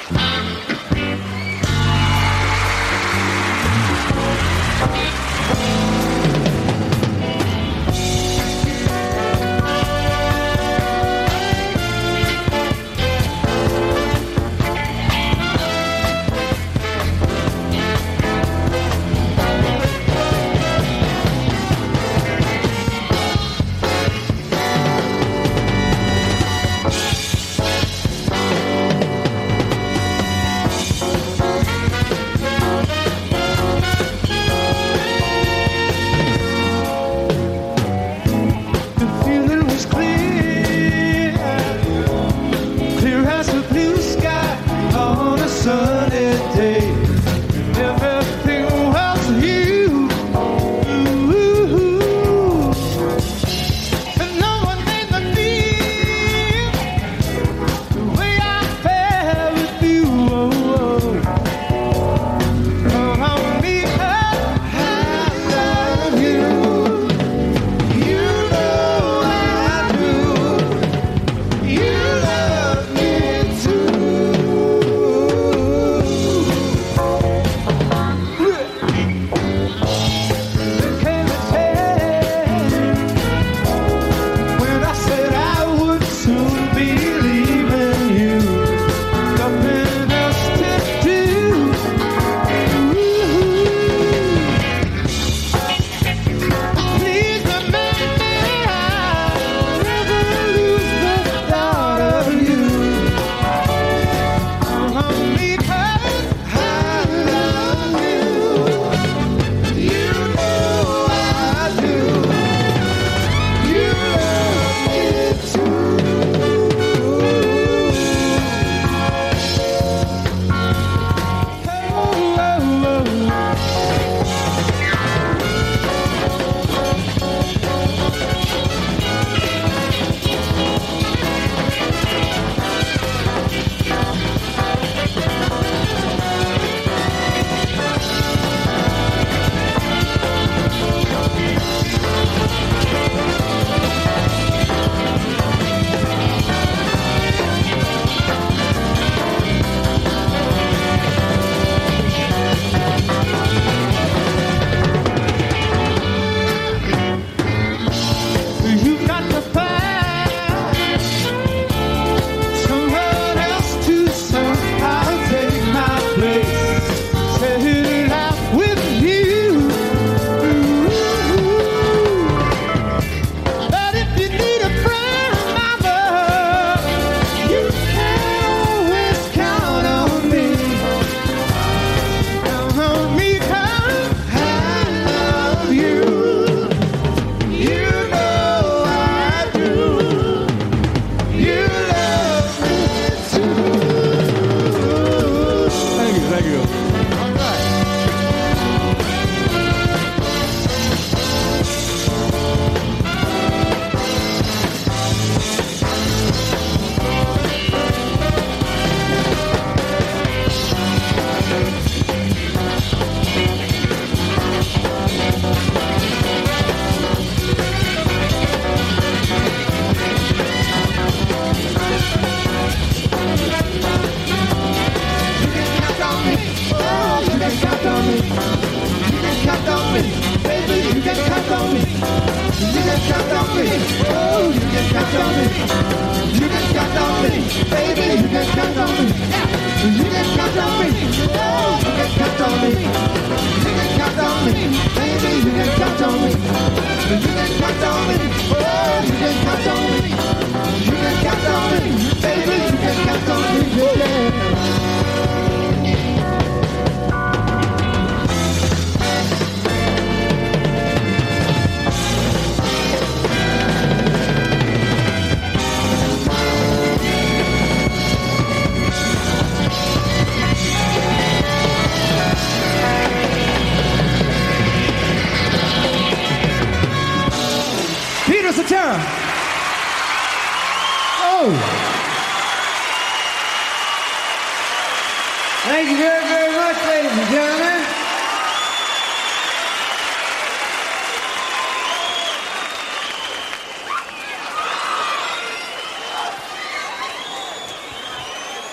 Thank you very, very much, ladies and gentlemen.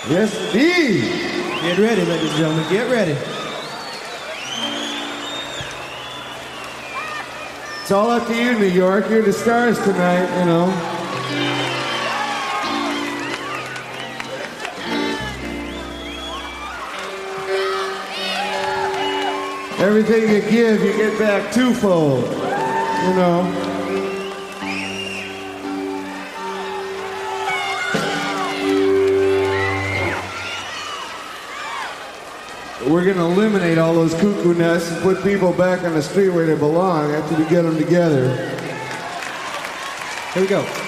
Yes, indeed. Get ready, ladies and gentlemen. Get ready. It's all up to you, New York. You're the stars tonight, you know. Everything you give, you get back twofold, you know. We're going to eliminate all those cuckoo nests and put people back on the street where they belong after we get them together. Here we go.